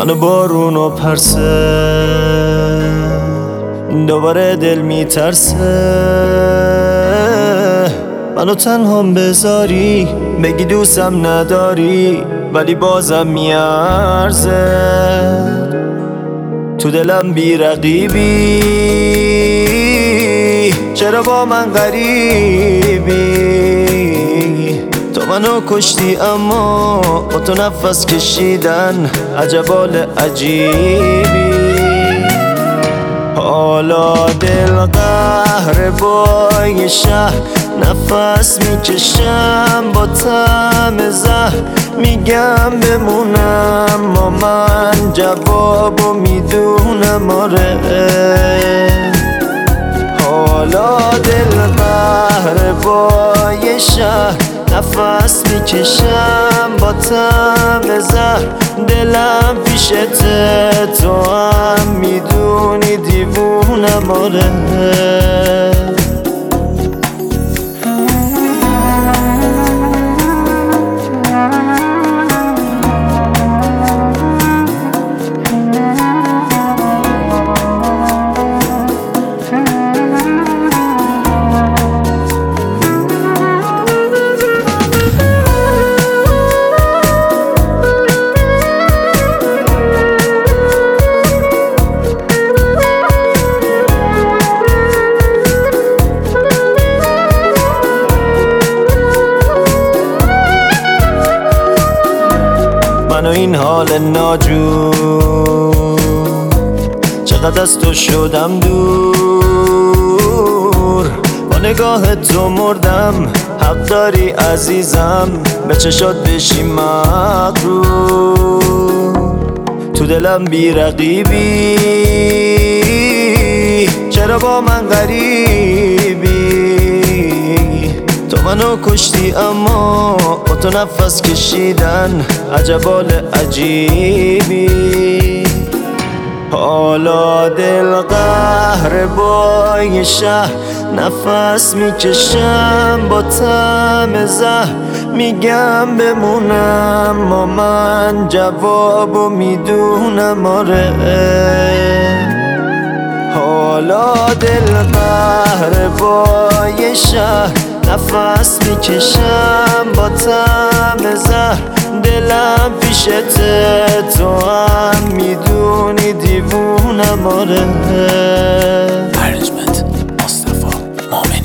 منو بارون و پرسه، دوباره دل میترسه. منو تنهام بذاری، بگی دوستم نداری، ولی بازم میارزه. تو دلم بی رقیبی، چرا با من غریبی؟ تو منو کشتی اما با تو نفس کشیدن عجب حال عجیبی. حالا دل قهر بای شهر، نفس میکشم با طعم زهر. میگم بمونم ما من جوابو میدونم آره. حالا دل قهر بای شهر، نفس میکشم با طعم زهر. دلم پیشته تو هم میدونی دیوونم آره. من و این حال ناجور، چقدر از تو شدم دور. با نگاه تو مردم، حق داری عزیزم به چشات بشی مغرور. تو دلم بی رقیبی، چرا با من غریبی؟ تو منو کشتی اما با تو نفس کشیدن عجب حال عجیبی. حالا دل قهر بای شهر، نفس میکشم با طعم زهر. میگم بمونم ما من جوابو میدونم آره. حالا دل قهر بای شهر، نفس میکشم با طعم زهر. دلم پیشته تو هم میدونی دیوونم آره. ارنجمنت مصطفی مومن.